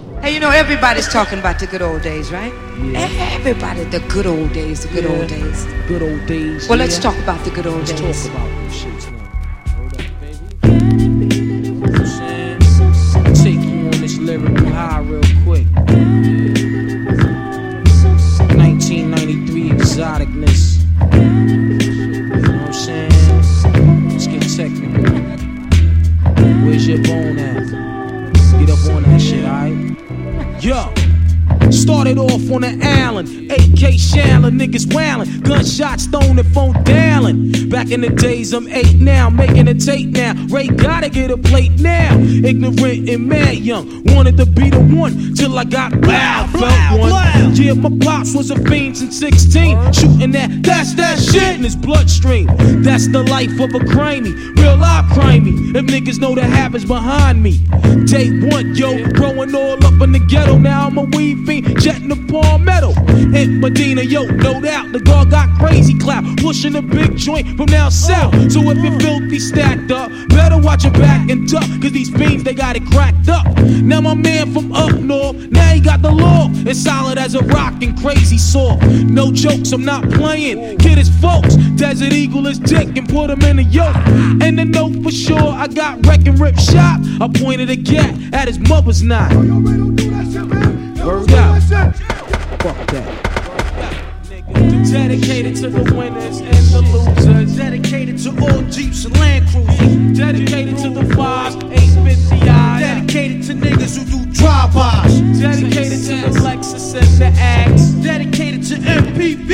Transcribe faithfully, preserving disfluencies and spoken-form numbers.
Hey, you know, everybody's talking about the good old days, right? Yeah. Everybody, the good old days, the good Yeah. old days. Good old days. Well, yeah. let's talk about the good old let's days. talk about them shits now. Hold up, baby. You know what I'm saying? Take you on this lyrical high real quick. nineteen ninety-three exoticness. You know what I'm saying? Let's get technical. Where's your bone at? Get up on that shit, alright? Yo! Started off on the Allen, A K Shallon, niggas wailing, gunshots thrown and phone dialing. Back in the days, I'm eight now, making a tape now. Ray gotta get a plate now. Ignorant and mad young, wanted to be the one till I got loud. Felt one. Yeah, my pops was a fiend since sixteen, shooting that, that's that shit in his bloodstream. That's the life of a crimey, real life crimey. If niggas know the habits behind me. Day one, yo, growing all up in the ghetto. Now I'm a weed fiend, jetting the palmetto. In Medina, yo, no doubt, the guard got crazy clap, pushing a big joint from down south. So if you're filthy stacked up, better watch your back and duck, cause these fiends, they got it cracked up. Now my man from up north, now he got the law, it's solid as a rock and crazy saw. No jokes, I'm not playing, kid is folks. Desert Eagle is dick and put him in a yoke. And the note for sure, I got wreck and rip shot. I pointed a gat at his mother's knot. Word out. Fuck that. Dedicated to the winners and the losers. Dedicated to all Jeeps and Land Cruisers. Dedicated to the fives, eight fifty I. Dedicated to niggas who do drive-bys. Dedicated to the Lexus and the Axe. Dedicated to M P V.